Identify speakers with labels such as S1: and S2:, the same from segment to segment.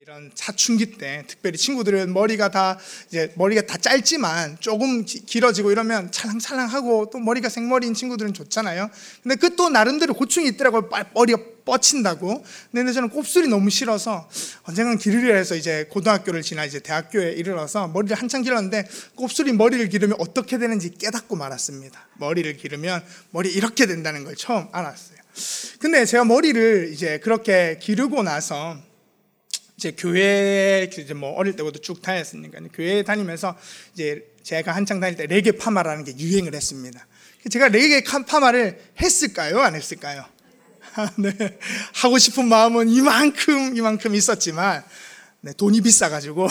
S1: 이런 사춘기 때 특별히 친구들은 머리가 다 짧지만 조금 길어지고 이러면 찰랑찰랑하고 또 머리가 생머리인 친구들은 좋잖아요. 근데 그 또 나름대로 고충이 있더라고요. 머리가 뻗친다고. 근데 저는 곱슬이 너무 싫어서 언젠간 기르려 해서 이제 고등학교를 지나 이제 대학교에 이르러서 머리를 한참 길렀는데 곱슬이 머리를 기르면 어떻게 되는지 깨닫고 말았습니다. 머리를 기르면 머리 이렇게 된다는 걸 처음 알았어요. 근데 제가 머리를 이제 그렇게 기르고 나서 이제 교회 이제 뭐 어릴 때부터 쭉 다녔으니까 교회 다니면서 이제 제가 한창 다닐 때 레게 파마라는 게 유행을 했습니다. 제가 레게 파마를 했을까요? 안 했을까요? 네. 하고 싶은 마음은 이만큼 있었지만 돈이 비싸가지고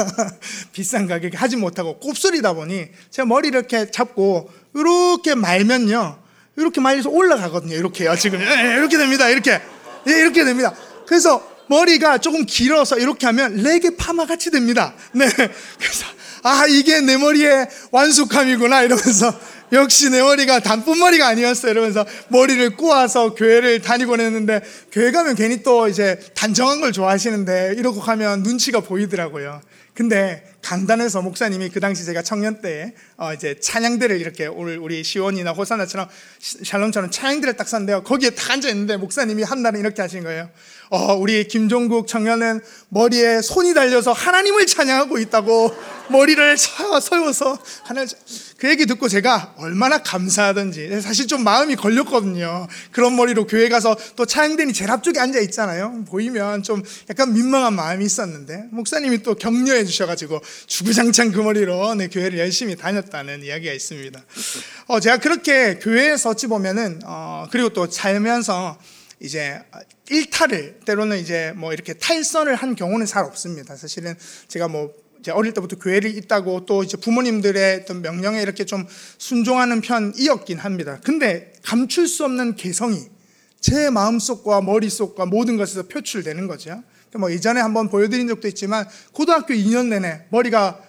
S1: 비싼 가격에 하지 못하고 곱슬이다 보니 제가 머리를 이렇게 잡고 이렇게 말면요, 이렇게 말려서 올라가거든요. 이렇게요. 지금 이렇게 됩니다. 이렇게 됩니다. 그래서 머리가 조금 길어서 이렇게 하면 레게 파마 같이 됩니다. 네. 그래서 이게 내 머리의 완숙함이구나 이러면서 역시 내 머리가 단뿐 머리가 아니었어요 이러면서 머리를 꼬아서 교회를 다니곤 했는데, 교회 가면 괜히 또 이제 단정한 걸 좋아하시는데 이러고 가면 눈치가 보이더라고요. 근데 강단에서 목사님이 그 당시 제가 청년 때 이제 찬양대를 이렇게 오늘 우리 시원이나 호사나처럼 샬롬처럼 찬양대를 딱 샀는데요, 거기에 딱 앉아 있는데 목사님이 한 날은 이렇게 하신 거예요. 우리 김종국 청년은 머리에 손이 달려서 하나님을 찬양하고 있다고 머리를 서워서 하나님. 그 얘기 듣고 제가 얼마나 감사하던지 사실 좀 마음이 걸렸거든요. 그런 머리로 교회 가서 또 찬양대니 제일 앞쪽에 앉아 있잖아요. 보이면 좀 약간 민망한 마음이 있었는데 목사님이 또 격려해 주셔가지고 주구장창 그 머리로 교회를 열심히 다녔다는 이야기가 있습니다. 제가 그렇게 교회에서 어찌 보면은 그리고 또 살면서 이제 일탈을 때로는 이제 뭐 이렇게 탈선을 한 경우는 잘 없습니다. 사실은 제가 뭐 이제 어릴 때부터 교회를 있다고 또 이제 부모님들의 어떤 명령에 이렇게 좀 순종하는 편이었긴 합니다. 근데 감출 수 없는 개성이 제 마음속과 머릿속과 모든 것에서 표출되는 거죠. 뭐 예전에 한번 보여드린 적도 있지만 고등학교 2년 내내 머리가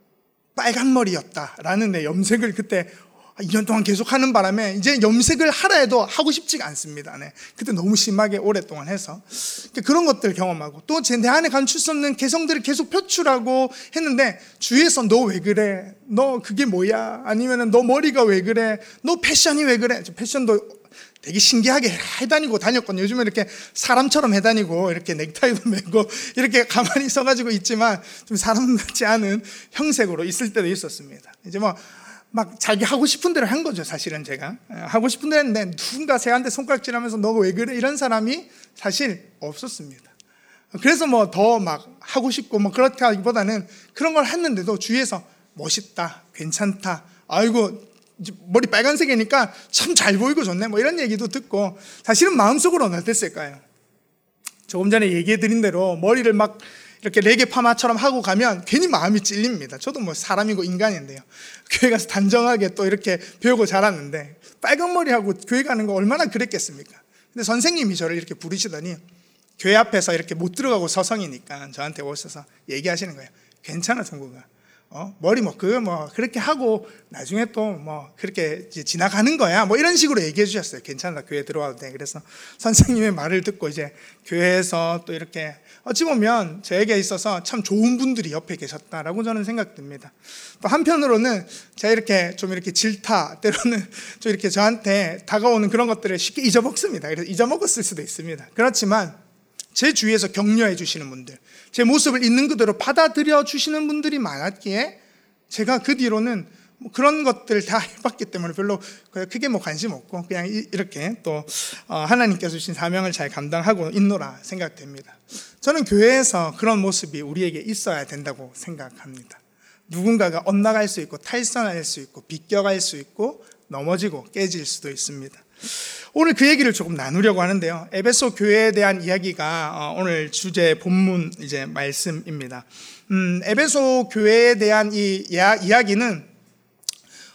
S1: 빨간 머리였다라는 염색을 그때 2년 동안 계속 하는 바람에 이제 염색을 하라 해도 하고 싶지가 않습니다. 그때 너무 심하게 오랫동안 해서 그런 것들을 경험하고 또 내 안에 감출 수 없는 개성들을 계속 표출하고 했는데 주위에서 너 왜 그래? 너 그게 뭐야? 아니면은 너 머리가 왜 그래? 너 패션이 왜 그래? 패션도 되게 신기하게 해다니고 다녔거든요. 요즘에 이렇게 사람처럼 해다니고 이렇게 넥타이도 메고 이렇게 가만히 서가지고 있지만 좀 사람 같지 않은 형색으로 있을 때도 있었습니다. 이제 막 자기 하고 싶은 대로 한 거죠. 사실은 제가 하고 싶은 대로 했는데 누군가 제한테 손가락질하면서 너가 왜 그래? 이런 사람이 사실 없었습니다. 그래서 뭐 더 막 하고 싶고 뭐 그렇다기보다는 그런 걸 했는데도 주위에서 멋있다, 괜찮다, 아이고 머리 빨간색이니까 참 잘 보이고 좋네 뭐 이런 얘기도 듣고, 사실은 마음속으로는 어땠을까요? 조금 전에 얘기해 드린 대로 머리를 막 이렇게 레게 파마처럼 하고 가면 괜히 마음이 찔립니다. 저도 뭐 사람이고 인간인데요. 교회 가서 단정하게 또 이렇게 배우고 자랐는데 빨간 머리하고 교회 가는 거 얼마나 그랬겠습니까? 근데 선생님이 저를 이렇게 부르시더니 교회 앞에서 이렇게 못 들어가고 서성이니까 저한테 오셔서 얘기하시는 거예요. 괜찮아 정국아, 머리 그렇게 하고 나중에 또 그렇게 지나가는 거야 뭐 이런 식으로 얘기해 주셨어요. 괜찮아 교회 들어와도 돼. 그래서 선생님의 말을 듣고 이제 교회에서 또 이렇게 어찌 보면 저에게 있어서 참 좋은 분들이 옆에 계셨다라고 저는 생각됩니다. 또 한편으로는 제가 이렇게 좀 이렇게 질타 때로는 좀 이렇게 저한테 다가오는 그런 것들을 쉽게 잊어먹습니다. 그래서 잊어먹었을 수도 있습니다. 그렇지만 제 주위에서 격려해 주시는 분들, 제 모습을 있는 그대로 받아들여 주시는 분들이 많았기에 제가 그 뒤로는 그런 것들 다 해봤기 때문에 별로 크게 관심 없고 그냥 이렇게 또 하나님께서 주신 사명을 잘 감당하고 있노라 생각됩니다. 저는 교회에서 그런 모습이 우리에게 있어야 된다고 생각합니다. 누군가가 엇나갈 수 있고 탈선할 수 있고 비껴갈 수 있고 넘어지고 깨질 수도 있습니다. 오늘 그 얘기를 조금 나누려고 하는데요. 에베소 교회에 대한 이야기가 오늘 주제 본문 이제 말씀입니다. 에베소 교회에 대한 이 이야기는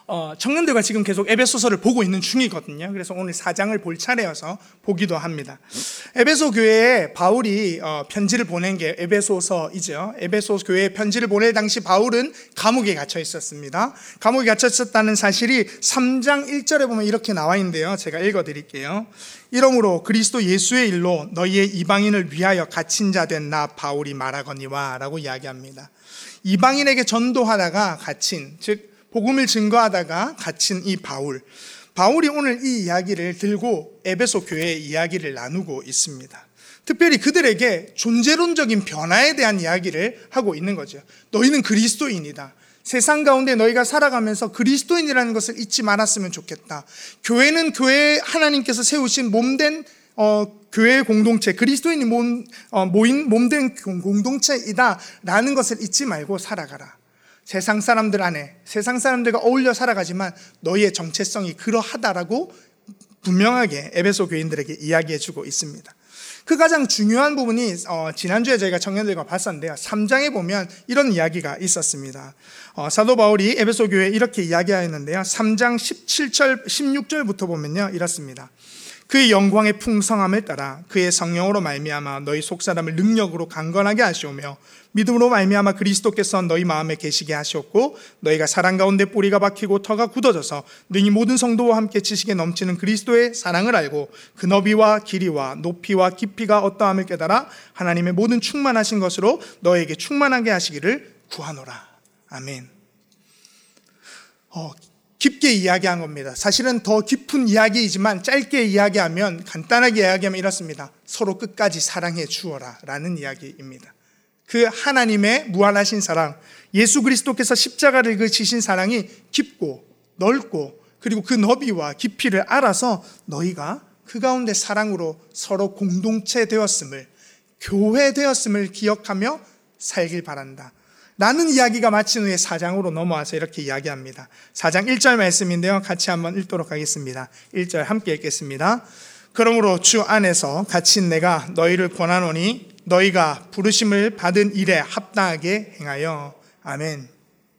S1: 청년들과 지금 계속 에베소서를 보고 있는 중이거든요. 그래서 오늘 4장을 볼 차례여서 보기도 합니다. 에베소 교회에 바울이 편지를 보낸 게 에베소서이죠. 에베소 교회에 편지를 보낼 당시 바울은 감옥에 갇혀 있었습니다. 감옥에 갇혀 있었다는 사실이 3장 1절에 보면 이렇게 나와 있는데요. 제가 읽어드릴게요. 이러므로 그리스도 예수의 일로 너희의 이방인을 위하여 갇힌 자 된 나 바울이 말하거니와 라고 이야기합니다. 이방인에게 전도하다가 갇힌, 즉 복음을 증거하다가 갇힌 이 바울이 오늘 이 이야기를 들고 에베소 교회의 이야기를 나누고 있습니다. 특별히 그들에게 존재론적인 변화에 대한 이야기를 하고 있는 거죠. 너희는 그리스도인이다. 세상 가운데 너희가 살아가면서 그리스도인이라는 것을 잊지 말았으면 좋겠다. 교회는 교회 하나님께서 세우신 몸된 교회의 공동체, 그리스도인이 모인 몸된 공동체이다 라는 것을 잊지 말고 살아가라. 세상 사람들 안에, 세상 사람들과 어울려 살아가지만 너희의 정체성이 그러하다라고 분명하게 에베소 교인들에게 이야기해주고 있습니다. 그 가장 중요한 부분이 지난주에 저희가 청년들과 봤었는데요. 3장에 보면 이런 이야기가 있었습니다. 사도 바울이 에베소 교회에 이렇게 이야기하였는데요. 3장 17절, 16절부터 보면요, 이렇습니다. 그의 영광의 풍성함을 따라 그의 성령으로 말미암아 너희 속사람을 능력으로 강건하게 하시오며 믿음으로 말미암아 그리스도께서 너희 마음에 계시게 하시었고 너희가 사랑 가운데 뿌리가 박히고 터가 굳어져서 능히 모든 성도와 함께 지식에 넘치는 그리스도의 사랑을 알고 그 너비와 길이와 높이와 깊이가 어떠함을 깨달아 하나님의 모든 충만하신 것으로 너에게 충만하게 하시기를 구하노라. 아멘. 깊게 이야기한 겁니다. 사실은 더 깊은 이야기이지만 짧게 이야기하면, 간단하게 이야기하면 이렇습니다. 서로 끝까지 사랑해 주어라 라는 이야기입니다. 그 하나님의 무한하신 사랑, 예수 그리스도께서 십자가를 지신 사랑이 깊고 넓고 그리고 그 너비와 깊이를 알아서 너희가 그 가운데 사랑으로 서로 공동체 되었음을, 교회 되었음을 기억하며 살길 바란다 라는 이야기가 마친 후에 4장으로 넘어와서 이렇게 이야기합니다. 4장 1절 말씀인데요. 같이 한번 읽도록 하겠습니다. 1절 함께 읽겠습니다. 그러므로 주 안에서 갇힌 내가 너희를 권하노니 너희가 부르심을 받은 일에 합당하게 행하여. 아멘.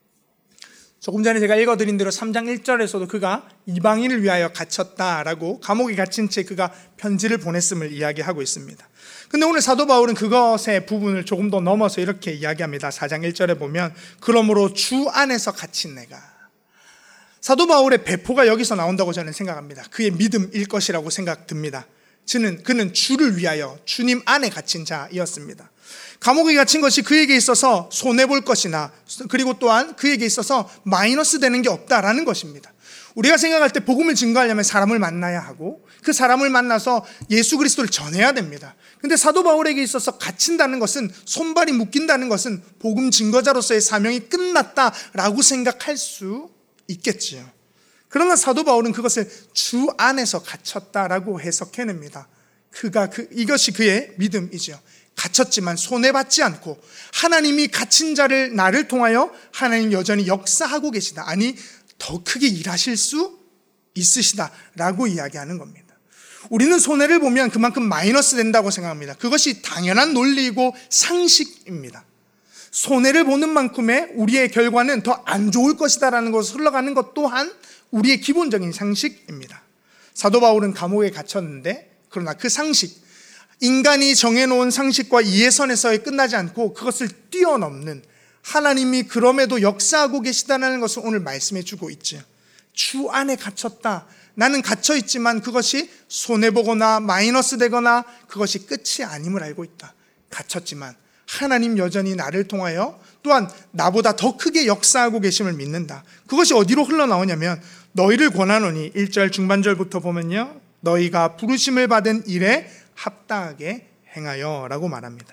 S1: 조금 전에 제가 읽어드린 대로 3장 1절에서도 그가 이방인을 위하여 갇혔다라고, 감옥에 갇힌 채 그가 편지를 보냈음을 이야기하고 있습니다. 근데 오늘 사도 바울은 그것의 부분을 조금 더 넘어서 이렇게 이야기합니다. 4장 1절에 보면 그러므로 주 안에서 갇힌 내가. 사도 바울의 배포가 여기서 나온다고 저는 생각합니다. 그의 믿음일 것이라고 생각됩니다. 그는 주를 위하여 주님 안에 갇힌 자이었습니다. 감옥에 갇힌 것이 그에게 있어서 손해볼 것이나, 그리고 또한 그에게 있어서 마이너스 되는 게 없다라는 것입니다. 우리가 생각할 때 복음을 증거하려면 사람을 만나야 하고 그 사람을 만나서 예수 그리스도를 전해야 됩니다. 근데 사도 바울에게 있어서 갇힌다는 것은, 손발이 묶인다는 것은 복음 증거자로서의 사명이 끝났다라고 생각할 수 있겠지요. 그러나 사도 바울은 그것을 주 안에서 갇혔다라고 해석해냅니다. 이것이 그의 믿음이죠. 갇혔지만 손해받지 않고 하나님이 갇힌 자를 나를 통하여 하나님 여전히 역사하고 계시다. 아니, 더 크게 일하실 수 있으시다라고 이야기하는 겁니다. 우리는 손해를 보면 그만큼 마이너스 된다고 생각합니다. 그것이 당연한 논리이고 상식입니다. 손해를 보는 만큼의 우리의 결과는 더 안 좋을 것이다라는 것을 흘러가는 것 또한 우리의 기본적인 상식입니다. 사도 바울은 감옥에 갇혔는데, 그러나 그 상식, 인간이 정해놓은 상식과 이해선에서 끝나지 않고 그것을 뛰어넘는 하나님이 그럼에도 역사하고 계시다는 것을 오늘 말씀해 주고 있죠. 주 안에 갇혔다. 나는 갇혀있지만 그것이 손해보거나 마이너스 되거나 그것이 끝이 아님을 알고 있다. 갇혔지만 하나님 여전히 나를 통하여 또한 나보다 더 크게 역사하고 계심을 믿는다. 그것이 어디로 흘러나오냐면 너희를 권하노니 1절 중반절부터 보면요, 너희가 부르심을 받은 일에 합당하게 행하여 라고 말합니다.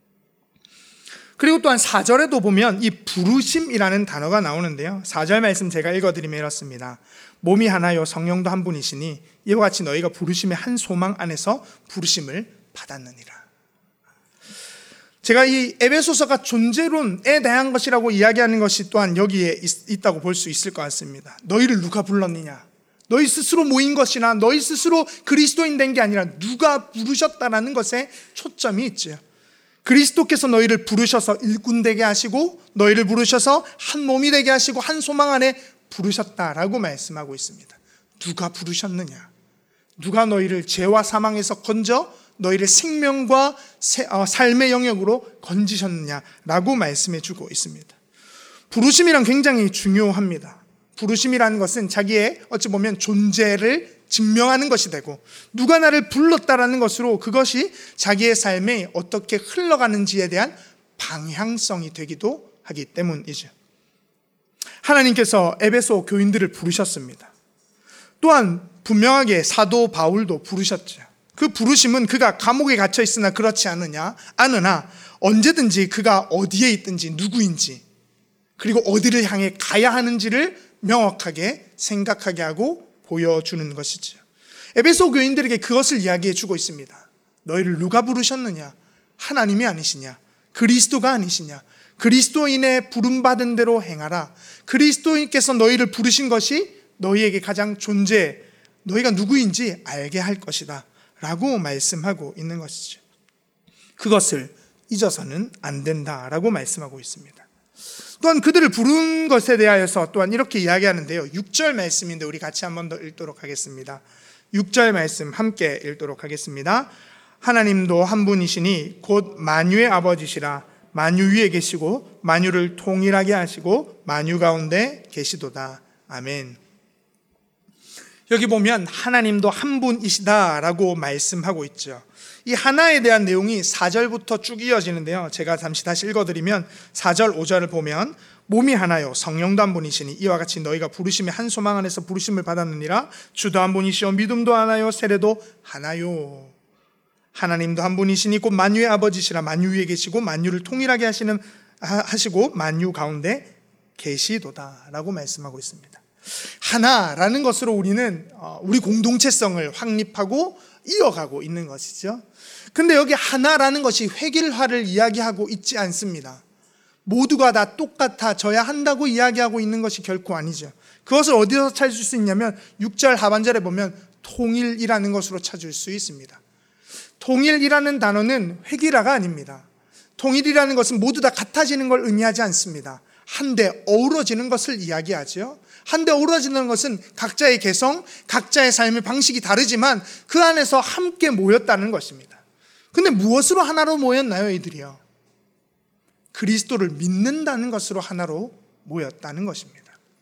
S1: 그리고 또한 4절에도 보면 이 부르심이라는 단어가 나오는데요, 4절 말씀 제가 읽어드리면 이렇습니다. 몸이 하나요 성령도 한 분이시니 이와 같이 너희가 부르심의 한 소망 안에서 부르심을 받았느니라. 제가 이 에베소서가 존재론에 대한 것이라고 이야기하는 것이 또한 여기에 있다고 볼 수 있을 것 같습니다. 너희를 누가 불렀느냐? 너희 스스로 모인 것이나 너희 스스로 그리스도인 된 게 아니라 누가 부르셨다라는 것에 초점이 있죠. 그리스도께서 너희를 부르셔서 일꾼 되게 하시고, 너희를 부르셔서 한 몸이 되게 하시고, 한 소망 안에 부르셨다라고 말씀하고 있습니다. 누가 부르셨느냐? 누가 너희를 죄와 사망에서 건져 너희를 생명과 삶의 영역으로 건지셨느냐라고 말씀해 주고 있습니다. 부르심이란 굉장히 중요합니다. 부르심이라는 것은 자기의 어찌 보면 존재를 증명하는 것이 되고, 누가 나를 불렀다라는 것으로 그것이 자기의 삶에 어떻게 흘러가는지에 대한 방향성이 되기도 하기 때문이죠. 하나님께서 에베소 교인들을 부르셨습니다. 또한 분명하게 사도 바울도 부르셨죠. 그 부르심은 그가 감옥에 갇혀 있으나 그렇지 않으나 언제든지 그가 어디에 있든지 누구인지, 그리고 어디를 향해 가야 하는지를 명확하게 생각하게 하고 보여주는 것이죠. 에베소 교인들에게 그것을 이야기해 주고 있습니다. 너희를 누가 부르셨느냐? 하나님이 아니시냐? 그리스도가 아니시냐? 그리스도인의 부름받은 대로 행하라. 그리스도인께서 너희를 부르신 것이 너희에게 가장 너희가 누구인지 알게 할 것이다 라고 말씀하고 있는 것이죠. 그것을 잊어서는 안 된다라고 말씀하고 있습니다. 또한 그들을 부른 것에 대하여서 또한 이렇게 이야기하는데요. 6절 말씀인데 우리 같이 한 번 더 읽도록 하겠습니다. 6절 말씀 함께 읽도록 하겠습니다. 하나님도 한 분이시니 곧 만유의 아버지시라. 만유 위에 계시고 만유를 통일하게 하시고 만유 가운데 계시도다. 아멘. 여기 보면 하나님도 한 분이시다라고 말씀하고 있죠. 이 하나에 대한 내용이 4절부터 쭉 이어지는데요. 제가 잠시 다시 읽어드리면 4절, 5절을 보면 몸이 하나요 성령도 한 분이시니 이와 같이 너희가 부르심의 한 소망 안에서 부르심을 받았느니라. 주도 한 분이시요 믿음도 하나요 세례도 하나요. 하나님도 한 분이시니 곧 만유의 아버지시라. 만유 위에 계시고 만유를 통일하게 하시고 만유 가운데 계시도다라고 말씀하고 있습니다. 하나라는 것으로 우리는 우리 공동체성을 확립하고 이어가고 있는 것이죠. 근데 여기 하나라는 것이 획일화를 이야기하고 있지 않습니다. 모두가 다 똑같아져야 한다고 이야기하고 있는 것이 결코 아니죠. 그것을 어디서 찾을 수 있냐면 6절 하반절에 보면 통일이라는 것으로 찾을 수 있습니다. 통일이라는 단어는 획일화가 아닙니다. 통일이라는 것은 모두 다 같아지는 걸 의미하지 않습니다. 한데 어우러지는 것을 이야기하죠. 한데 어우러지는 것은 각자의 개성, 각자의 삶의 방식이 다르지만 그 안에서 함께 모였다는 것입니다. 근데 무엇으로 하나로 모였나요, 이들이요? 그리스도를 믿는다는 것으로 하나로 모였다는 것입니다.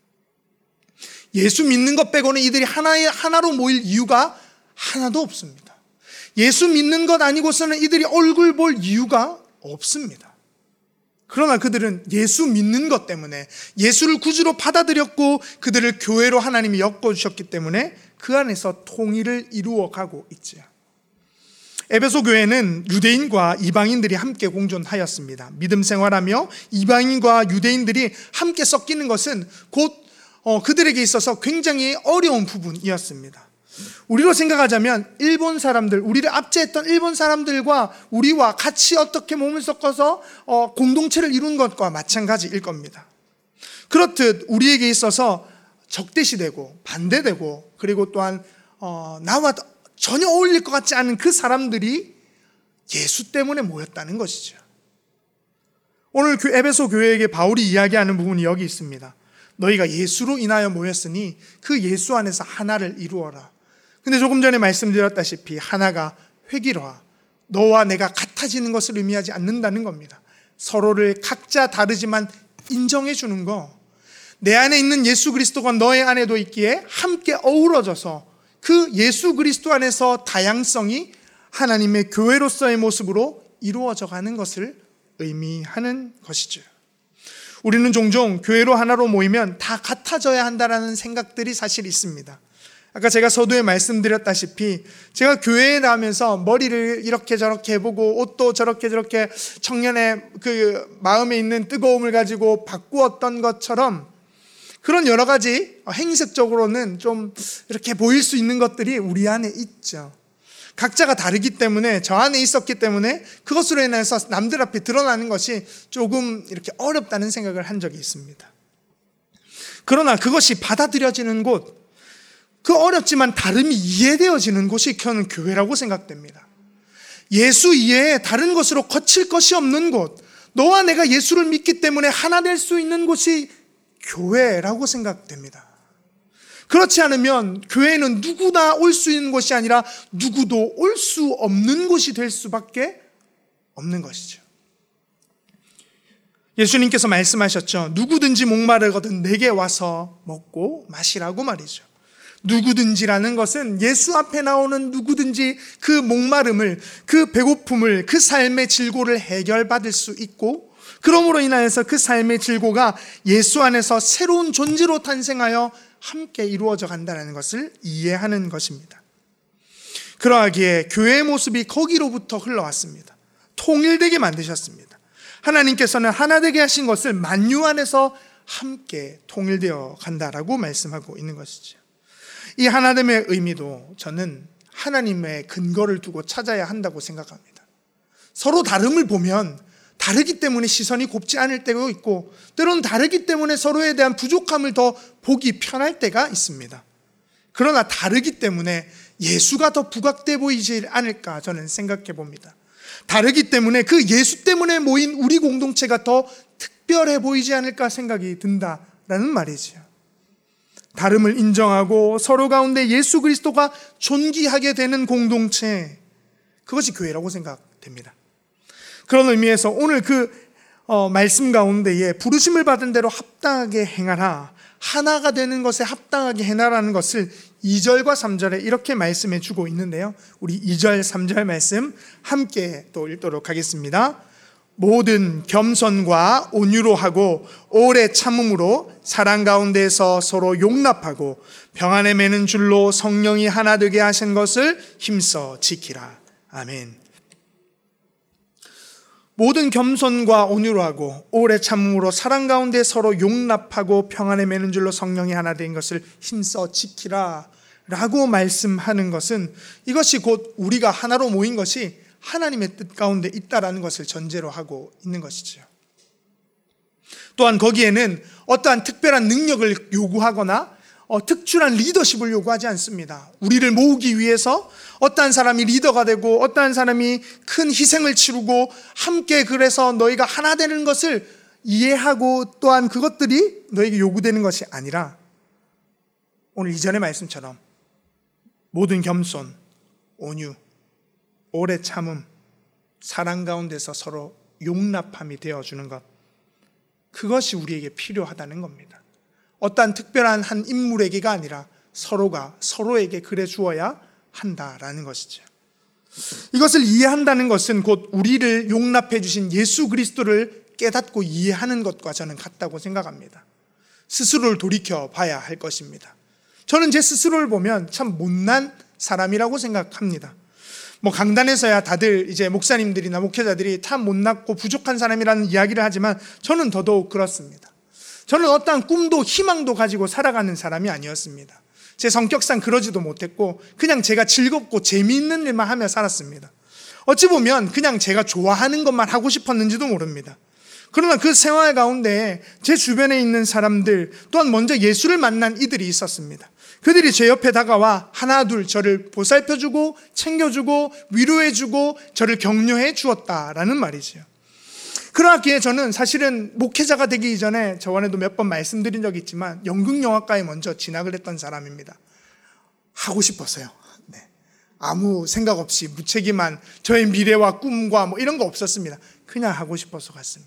S1: 예수 믿는 것 빼고는 이들이 하나로 모일 이유가 하나도 없습니다. 예수 믿는 것 아니고서는 이들이 얼굴 볼 이유가 없습니다. 그러나 그들은 예수 믿는 것 때문에, 예수를 구주로 받아들였고 그들을 교회로 하나님이 엮어주셨기 때문에 그 안에서 통일을 이루어가고 있지요. 에베소 교회는 유대인과 이방인들이 함께 공존하였습니다. 믿음 생활하며 이방인과 유대인들이 함께 섞이는 것은 곧 그들에게 있어서 굉장히 어려운 부분이었습니다. 우리로 생각하자면 일본 사람들, 우리를 압제했던 일본 사람들과 우리와 같이 어떻게 몸을 섞어서 공동체를 이룬 것과 마찬가지일 겁니다. 그렇듯 우리에게 있어서 적대시되고 반대되고, 그리고 또한 나와 전혀 어울릴 것 같지 않은 그 사람들이 예수 때문에 모였다는 것이죠. 오늘 에베소 교회에게 바울이 이야기하는 부분이 여기 있습니다. 너희가 예수로 인하여 모였으니 그 예수 안에서 하나를 이루어라. 근데 조금 전에 말씀드렸다시피 하나가 획일화, 너와 내가 같아지는 것을 의미하지 않는다는 겁니다. 서로를 각자 다르지만 인정해 주는 거, 내 안에 있는 예수 그리스도가 너의 안에도 있기에 함께 어우러져서 그 예수 그리스도 안에서 다양성이 하나님의 교회로서의 모습으로 이루어져 가는 것을 의미하는 것이죠. 우리는 종종 교회로 하나로 모이면 다 같아져야 한다는 생각들이 사실 있습니다. 아까 제가 서두에 말씀드렸다시피 제가 교회에 나오면서 머리를 이렇게 저렇게 해보고 옷도 저렇게 청년의 그 마음에 있는 뜨거움을 가지고 바꾸었던 것처럼 그런 여러 가지 행색적으로는 좀 이렇게 보일 수 있는 것들이 우리 안에 있죠. 각자가 다르기 때문에, 저 안에 있었기 때문에 그것으로 인해서 남들 앞에 드러나는 것이 조금 이렇게 어렵다는 생각을 한 적이 있습니다. 그러나 그것이 받아들여지는 곳, 그 어렵지만 다름이 이해되어지는 곳이 저는 교회라고 생각됩니다. 예수 이외에 다른 것으로 거칠 것이 없는 곳, 너와 내가 예수를 믿기 때문에 하나 될 수 있는 곳이 교회라고 생각됩니다. 그렇지 않으면 교회는 누구나 올 수 있는 것이 아니라 누구도 올 수 없는 곳이 될 수밖에 없는 것이죠. 예수님께서 말씀하셨죠. 누구든지 목마르거든 내게 와서 먹고 마시라고 말이죠. 누구든지라는 것은 예수 앞에 나오는 누구든지 그 목마름을, 그 배고픔을, 그 삶의 질고를 해결받을 수 있고, 그러므로 인하여서 그 삶의 질고가 예수 안에서 새로운 존재로 탄생하여 함께 이루어져 간다는 것을 이해하는 것입니다. 그러하기에 교회의 모습이 거기로부터 흘러왔습니다. 통일되게 만드셨습니다. 하나님께서는 하나 되게 하신 것을 만유 안에서 함께 통일되어 간다라고 말씀하고 있는 것이죠. 이 하나됨의 의미도 저는 하나님의 근거를 두고 찾아야 한다고 생각합니다. 서로 다름을 보면 다르기 때문에 시선이 곱지 않을 때가 있고, 때로는 다르기 때문에 서로에 대한 부족함을 더 보기 편할 때가 있습니다. 그러나 다르기 때문에 예수가 더 부각돼 보이지 않을까 저는 생각해 봅니다. 다르기 때문에 그 예수 때문에 모인 우리 공동체가 더 특별해 보이지 않을까 생각이 든다라는 말이지요. 다름을 인정하고 서로 가운데 예수 그리스도가 존귀하게 되는 공동체, 그것이 교회라고 생각됩니다. 그런 의미에서 오늘 그 말씀 가운데에 부르심을 받은 대로 합당하게 행하라, 하나가 되는 것에 합당하게 행하라는 것을 2절과 3절에 이렇게 말씀해 주고 있는데요. 우리 2절, 3절 말씀 함께 또 읽도록 하겠습니다. 모든 겸손과 온유로 하고 오래 참음으로 사랑 가운데서 서로 용납하고 평안에 매는 줄로 성령이 하나 되게 하신 것을 힘써 지키라. 아멘. 모든 겸손과 온유로 하고 오래 참음으로 사랑 가운데 서로 용납하고 평안에 매는 줄로 성령이 하나 된 것을 힘써 지키라 라고 말씀하는 것은, 이것이 곧 우리가 하나로 모인 것이 하나님의 뜻 가운데 있다라는 것을 전제로 하고 있는 것이죠. 또한 거기에는 어떠한 특별한 능력을 요구하거나 특출한 리더십을 요구하지 않습니다. 우리를 모으기 위해서 어떠한 사람이 리더가 되고 어떠한 사람이 큰 희생을 치르고 함께 그래서 너희가 하나 되는 것을 이해하고 또한 그것들이 너에게 요구되는 것이 아니라, 오늘 이전의 말씀처럼 모든 겸손, 온유, 오래 참음, 사랑 가운데서 서로 용납함이 되어주는 것, 그것이 우리에게 필요하다는 겁니다. 어떠한 특별한 한 인물에게가 아니라 서로가 서로에게 그래 주어야 한다라는 것이죠. 이것을 이해한다는 것은 곧 우리를 용납해 주신 예수 그리스도를 깨닫고 이해하는 것과 저는 같다고 생각합니다. 스스로를 돌이켜 봐야 할 것입니다. 저는 제 스스로를 보면 참 못난 사람이라고 생각합니다. 강단에서야 다들 이제 목사님들이나 목회자들이 참 못났고 부족한 사람이라는 이야기를 하지만 저는 더더욱 그렇습니다. 저는 어떠한 꿈도 희망도 가지고 살아가는 사람이 아니었습니다. 제 성격상 그러지도 못했고 그냥 제가 즐겁고 재미있는 일만 하며 살았습니다. 어찌 보면 그냥 제가 좋아하는 것만 하고 싶었는지도 모릅니다. 그러나 그 생활 가운데 제 주변에 있는 사람들, 또한 먼저 예수를 만난 이들이 있었습니다. 그들이 제 옆에 다가와 하나 둘 저를 보살펴주고 챙겨주고 위로해주고 저를 격려해 주었다라는 말이지요. 그러기에 저는 사실은 목회자가 되기 이전에 저번에도 몇 번 말씀드린 적이 있지만 연극영화과에 먼저 진학을 했던 사람입니다. 하고 싶었어요. 네. 아무 생각 없이 무책임한 저의 미래와 꿈과 이런 거 없었습니다. 그냥 하고 싶어서 갔습니다.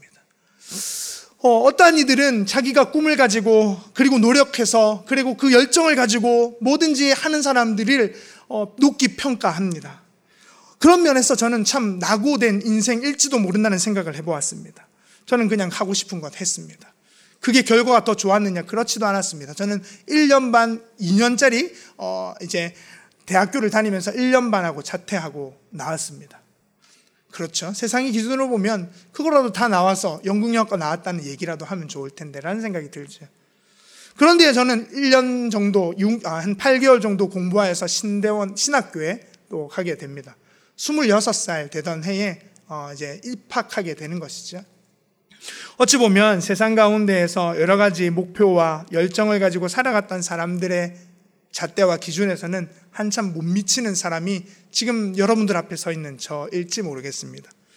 S1: 어떠한 이들은 자기가 꿈을 가지고 그리고 노력해서 그리고 그 열정을 가지고 뭐든지 하는 사람들을 높이 평가합니다. 그런 면에서 저는 참 낙오된 인생일지도 모른다는 생각을 해보았습니다. 저는 그냥 하고 싶은 것 했습니다. 그게 결과가 더 좋았느냐? 그렇지도 않았습니다. 저는 1년 반, 2년짜리 이제 대학교를 다니면서 1년 반하고 자퇴하고 나왔습니다. 그렇죠. 세상의 기준으로 보면 그거라도 다 나와서 연극영화과 나왔다는 얘기라도 하면 좋을 텐데 라는 생각이 들죠. 그런데 저는 1년 정도, 한 8개월 정도 공부하여서 신대원 신학교에 또 가게 됩니다. 26살 되던 해에 이제 입학하게 되는 것이죠. 어찌 보면 세상 가운데에서 여러 가지 목표와 열정을 가지고 살아갔던 사람들의 잣대와 기준에서는 한참 못 미치는 사람이 지금 여러분들 앞에 서 있는 저일지 모르겠습니다.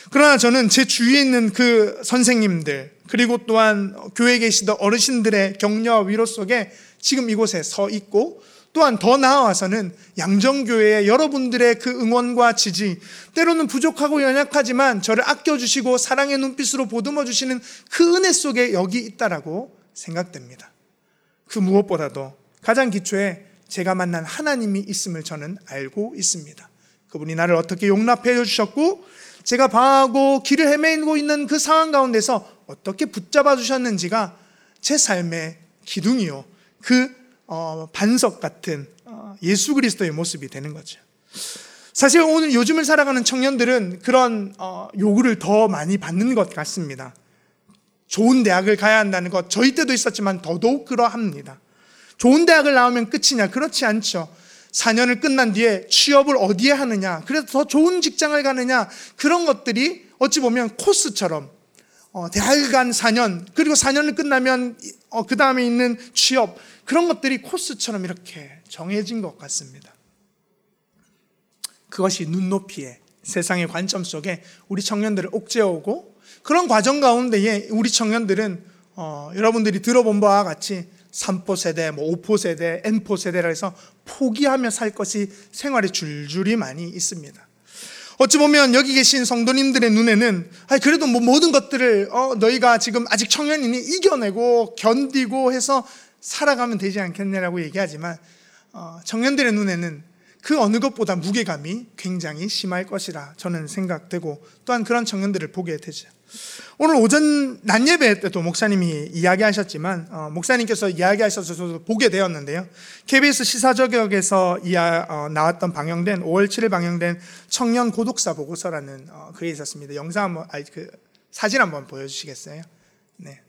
S1: 그러나 저는 제 주위에 있는 그 선생님들, 그리고 또한 교회에 계시던 어르신들의 격려와 위로 속에 지금 이곳에 서 있고, 또한 더 나아와서는 양정교회의 여러분들의 그 응원과 지지, 때로는 부족하고 연약하지만 저를 아껴주시고 사랑의 눈빛으로 보듬어 주시는 그 은혜 속에 여기 있다라고 생각됩니다. 그 무엇보다도 가장 기초에 제가 만난 하나님이 있음을 저는 알고 있습니다. 그분이 나를 어떻게 용납해 주셨고, 제가 방황하고 길을 헤매고 있는 그 상황 가운데서 어떻게 붙잡아 주셨는지가 제 삶의 기둥이요, 그 반석 같은 예수 그리스도의 모습이 되는 거죠. 사실 오늘 요즘을 살아가는 청년들은 그런 요구를 더 많이 받는 것 같습니다. 좋은 대학을 가야 한다는 것, 저희 때도 있었지만 더더욱 그러합니다. 좋은 대학을 나오면 끝이냐? 그렇지 않죠. 4년을 끝난 뒤에 취업을 어디에 하느냐, 그래서 더 좋은 직장을 가느냐, 그런 것들이 어찌 보면 코스처럼 대학을 간 4년, 그리고 4년을 끝나면 그 다음에 있는 취업, 그런 것들이 코스처럼 이렇게 정해진 것 같습니다. 그것이 눈높이에 세상의 관점 속에 우리 청년들을 옥죄어오고, 그런 과정 가운데에 우리 청년들은 여러분들이 들어본 바와 같이 3포 세대, 5포 세대, N포 세대라 해서 포기하며 살 것이 생활에 줄줄이 많이 있습니다. 어찌 보면 여기 계신 성도님들의 눈에는 그래도 모든 것들을 너희가 지금 아직 청년이니 이겨내고 견디고 해서 살아가면 되지 않겠냐라고 얘기하지만, 청년들의 눈에는 그 어느 것보다 무게감이 굉장히 심할 것이라 저는 생각되고, 또한 그런 청년들을 보게 되죠. 오늘 오전 낮 예배 때도 목사님이 이야기하셨지만, 목사님께서 이야기하셔서 저도 보게 되었는데요, KBS 시사저격에서 나왔던 방영된 5월 7일 방영된 청년 고독사 보고서라는 그게 있었습니다. 영상 한번, 사진 한번 보여주시겠어요? 네.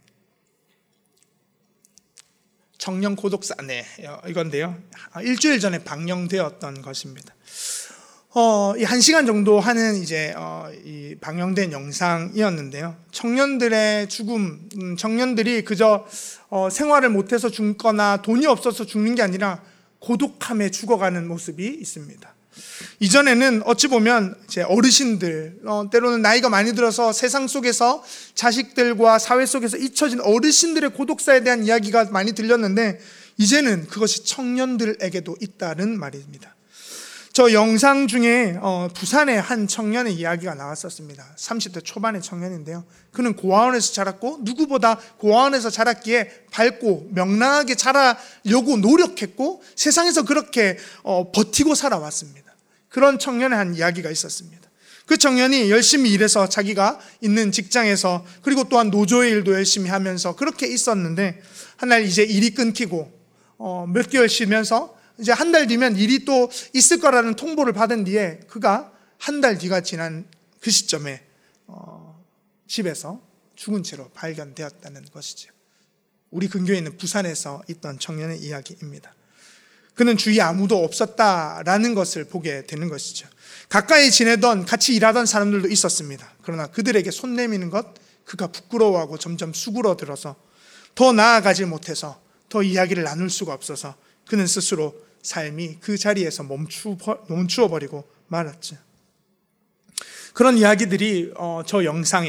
S1: 청년 고독사, 네, 이건데요, 일주일 전에 방영되었던 것입니다. 이 1시간 정도 하는 이 방영된 영상이었는데요, 청년들의 죽음, 청년들이 그저 생활을 못해서 죽거나 돈이 없어서 죽는 게 아니라 고독함에 죽어가는 모습이 있습니다. 이전에는 어찌 보면 제 어르신들, 때로는 나이가 많이 들어서 세상 속에서 자식들과 사회 속에서 잊혀진 어르신들의 고독사에 대한 이야기가 많이 들렸는데, 이제는 그것이 청년들에게도 있다는 말입니다. 저 영상 중에 부산의 한 청년의 이야기가 나왔었습니다. 30대 초반의 청년인데요, 그는 고아원에서 자랐고 누구보다 고아원에서 자랐기에 밝고 명랑하게 자라려고 노력했고 세상에서 그렇게 버티고 살아왔습니다. 그런 청년의 한 이야기가 있었습니다. 그 청년이 열심히 일해서 자기가 있는 직장에서, 그리고 또한 노조의 일도 열심히 하면서 그렇게 있었는데, 한 날 이제 일이 끊기고 몇 개월 쉬면서 이제 한 달 뒤면 일이 또 있을 거라는 통보를 받은 뒤에, 그가 한 달 뒤가 지난 그 시점에 집에서 죽은 채로 발견되었다는 것이죠. 우리 근교에 있는 부산에서 있던 청년의 이야기입니다. 그는 주위에 아무도 없었다라는 것을 보게 되는 것이죠. 가까이 지내던, 같이 일하던 사람들도 있었습니다. 그러나 그들에게 손 내미는 것, 그가 부끄러워하고 점점 수그러들어서 더 나아가지 못해서 더 이야기를 나눌 수가 없어서 그는 스스로 삶이 그 자리에서 멈추어버리고 말았죠. 그런 이야기들이 저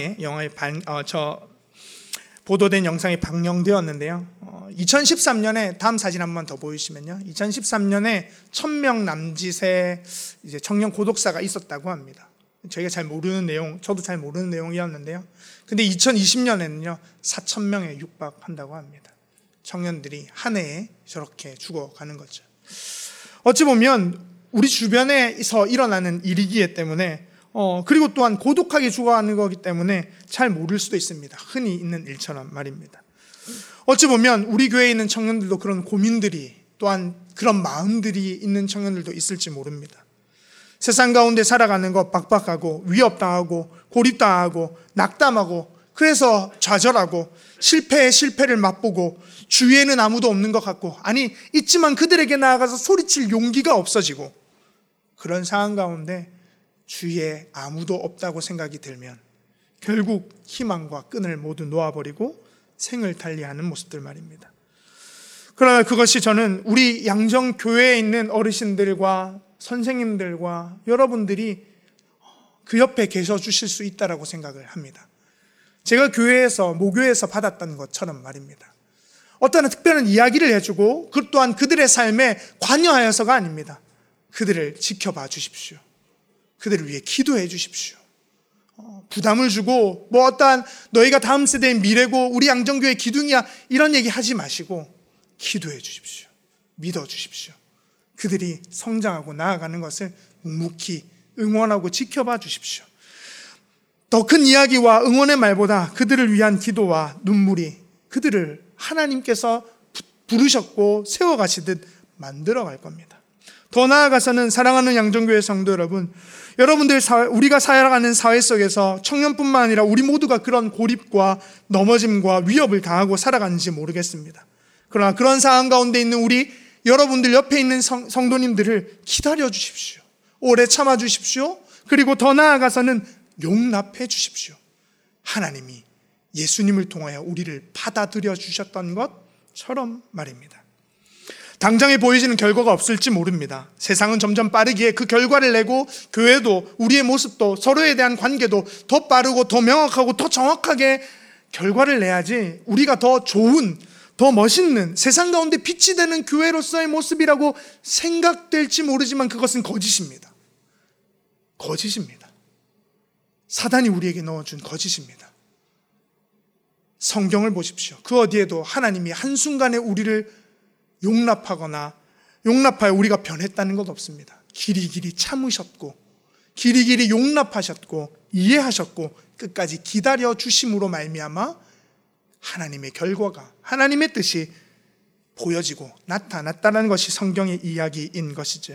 S1: 보도된 영상에 방영되었는데요, 2013년에 다음 사진 한번 더 보이시면요, 2013년에 1000명 남짓의 이제 청년 고독사가 있었다고 합니다. 저희가 잘 모르는 내용, 저도 잘 모르는 내용이었는데요, 근데 2020년에는요 4000명에 육박한다고 합니다. 청년들이 한 해에 저렇게 죽어가는 거죠. 어찌 보면 우리 주변에서 일어나는 일이기 때문에, 그리고 또한 고독하게 죽어가는 거기 때문에 잘 모를 수도 있습니다. 흔히 있는 일처럼 말입니다. 어찌 보면 우리 교회에 있는 청년들도 그런 고민들이, 또한 그런 마음들이 있는 청년들도 있을지 모릅니다. 세상 가운데 살아가는 것 빡빡하고 위협당하고 고립당하고 낙담하고, 그래서 좌절하고 실패에 실패를 맛보고 주위에는 아무도 없는 것 같고, 아니 있지만 그들에게 나아가서 소리칠 용기가 없어지고, 그런 상황 가운데 주위에 아무도 없다고 생각이 들면 결국 희망과 끈을 모두 놓아버리고 생을 달리하는 모습들 말입니다. 그러나 그것이 저는 우리 양정교회에 있는 어르신들과 선생님들과 여러분들이 그 옆에 계셔 주실 수 있다라고 생각을 합니다. 제가 교회에서 모교에서 받았던 것처럼 말입니다. 어떤 특별한 이야기를 해주고 그 또한 그들의 삶에 관여하여서가 아닙니다. 그들을 지켜봐 주십시오. 그들을 위해 기도해 주십시오. 부담을 주고 뭐 어떠한 너희가 다음 세대의 미래고 우리 양정교회 기둥이야 이런 얘기 하지 마시고 기도해 주십시오. 믿어 주십시오. 그들이 성장하고 나아가는 것을 묵묵히 응원하고 지켜봐 주십시오. 더 큰 이야기와 응원의 말보다 그들을 위한 기도와 눈물이 그들을 하나님께서 부르셨고 세워가시듯 만들어갈 겁니다. 더 나아가서는 사랑하는 양정교회 성도 여러분, 여러분들 우리가 살아가는 사회 속에서 청년뿐만 아니라 우리 모두가 그런 고립과 넘어짐과 위협을 당하고 살아가는지 모르겠습니다. 그러나 그런 상황 가운데 있는 우리 여러분들 옆에 있는 성도님들을 기다려 주십시오. 오래 참아 주십시오. 그리고 더 나아가서는 용납해 주십시오. 하나님이 예수님을 통하여 우리를 받아들여 주셨던 것처럼 말입니다. 당장에 보이지는 결과가 없을지 모릅니다. 세상은 점점 빠르기에 그 결과를 내고 교회도 우리의 모습도 서로에 대한 관계도 더 빠르고 더 명확하고 더 정확하게 결과를 내야지 우리가 더 좋은 더 멋있는 세상 가운데 빛이 되는 교회로서의 모습이라고 생각될지 모르지만 그것은 거짓입니다. 거짓입니다. 사단이 우리에게 넣어준 거짓입니다. 성경을 보십시오. 그 어디에도 하나님이 한순간에 우리를 용납하여 우리가 변했다는 것 없습니다. 길이길이 참으셨고 길이길이 용납하셨고 이해하셨고 끝까지 기다려 주심으로 말미암아 하나님의 결과가 하나님의 뜻이 보여지고 나타났다는 것이 성경의 이야기인 것이죠.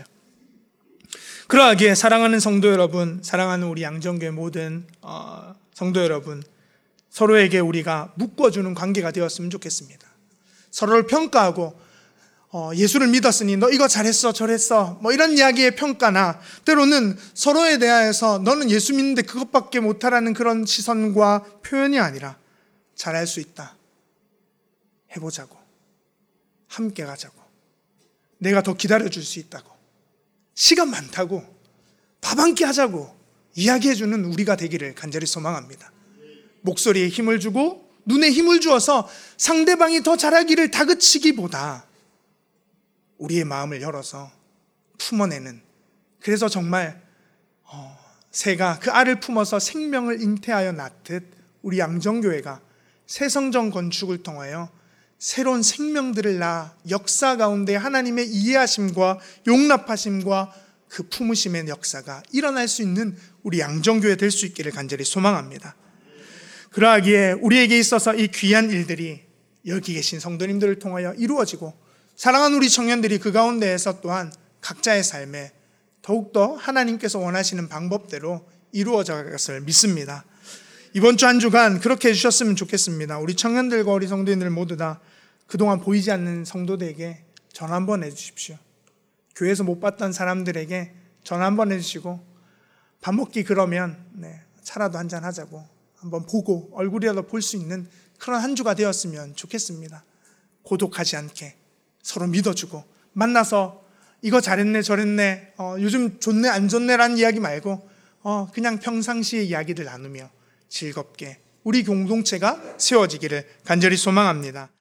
S1: 그러하기에 사랑하는 성도 여러분, 사랑하는 우리 양정교회 모든 성도 여러분, 서로에게 우리가 묶어주는 관계가 되었으면 좋겠습니다. 서로를 평가하고 예수를 믿었으니 너 이거 잘했어 저랬어 뭐 이런 이야기의 평가나 때로는 서로에 대하여서 너는 예수 믿는데 그것밖에 못하라는 그런 시선과 표현이 아니라 잘할 수 있다, 해보자고, 함께 가자고, 내가 더 기다려줄 수 있다고, 시간 많다고, 밥 한 끼 하자고 이야기해주는 우리가 되기를 간절히 소망합니다. 목소리에 힘을 주고 눈에 힘을 주어서 상대방이 더 잘하기를 다그치기보다 우리의 마음을 열어서 품어내는, 그래서 정말 새가 그 알을 품어서 생명을 잉태하여 낳듯 우리 양정교회가 새 성전 건축을 통하여 새로운 생명들을 낳아 역사 가운데 하나님의 이해하심과 용납하심과 그 품으심의 역사가 일어날 수 있는 우리 양정교회 될 수 있기를 간절히 소망합니다. 그러하기에 우리에게 있어서 이 귀한 일들이 여기 계신 성도님들을 통하여 이루어지고 사랑하는 우리 청년들이 그 가운데에서 또한 각자의 삶에 더욱더 하나님께서 원하시는 방법대로 이루어져 갈 것을 믿습니다. 이번 주 한 주간 그렇게 해주셨으면 좋겠습니다. 우리 청년들과 우리 성도님들 모두 다 그동안 보이지 않는 성도들에게 전화 한번 해주십시오. 교회에서 못 봤던 사람들에게 전화 한번 해주시고 밥 먹기 그러면 차라도 한잔 하자고 한번 보고 얼굴이라도 볼 수 있는 그런 한 주가 되었으면 좋겠습니다. 고독하지 않게 서로 믿어주고 만나서 이거 잘했네 저랬네 요즘 좋네 안 좋네라는 이야기 말고 그냥 평상시의 이야기를 나누며 즐겁게 우리 공동체가 세워지기를 간절히 소망합니다.